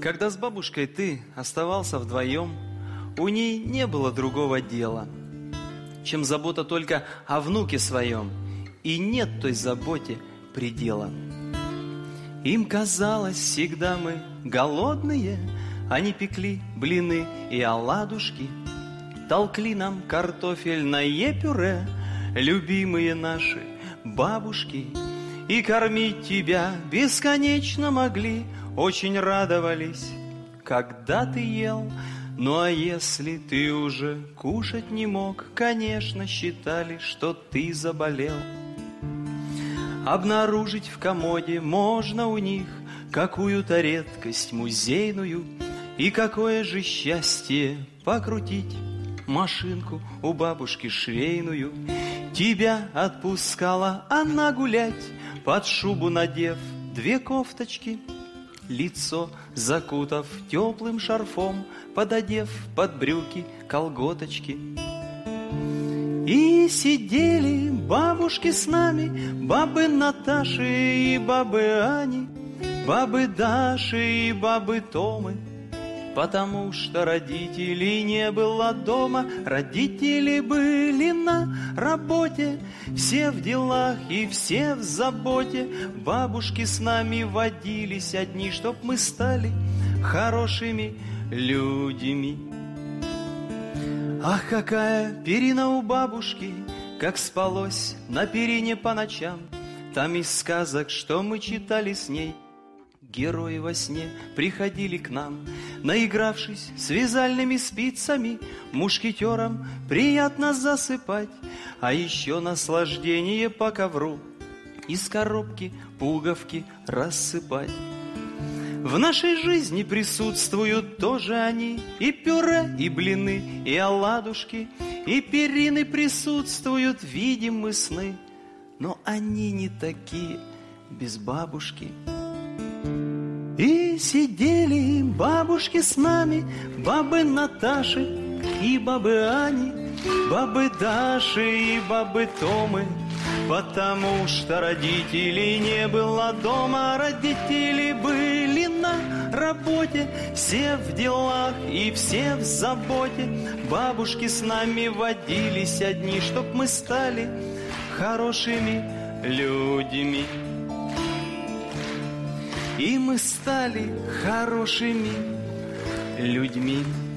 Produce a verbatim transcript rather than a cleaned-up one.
Когда с бабушкой ты оставался вдвоем, у ней не было другого дела, чем забота только о внуке своем, и нет той заботе предела. Им казалось, всегда мы голодные, они пекли блины и оладушки, толкли нам картофельное пюре, любимые наши бабушки, и кормить тебя бесконечно могли, очень радовались, когда ты ел. Ну а если ты уже кушать не мог, конечно, считали, что ты заболел. Обнаружить в комоде можно у них какую-то редкость музейную, и какое же счастье покрутить машинку у бабушки швейную. Тебя отпускала она гулять, под шубу надев две кофточки, лицо закутав теплым шарфом, пододев под брюки колготочки. И сидели бабушки с нами, бабы Наташи и бабы Ани, бабы Даши и бабы Томы, потому что родителей не было дома, родители были на работе, все в делах и все в заботе. Бабушки с нами водились одни, чтоб мы стали хорошими людьми. Ах, какая перина у бабушки, как спалось на перине по ночам. Там из сказок, что мы читали с ней, герои во сне приходили к нам. Наигравшись с вязальными спицами, мушкетерам приятно засыпать. А еще наслаждение по ковру из коробки пуговки рассыпать. В нашей жизни присутствуют тоже они, и пюре, и блины, и оладушки, и перины присутствуют, видим мы сны, но они не такие без бабушки. И сидели бабушки с нами, бабы Наташи и бабы Ани, бабы Даши и бабы Томы, потому что родителей не было дома, родители были на работе, все в делах и все в заботе. Бабушки с нами водились одни, чтоб мы стали хорошими людьми. И мы стали хорошими людьми.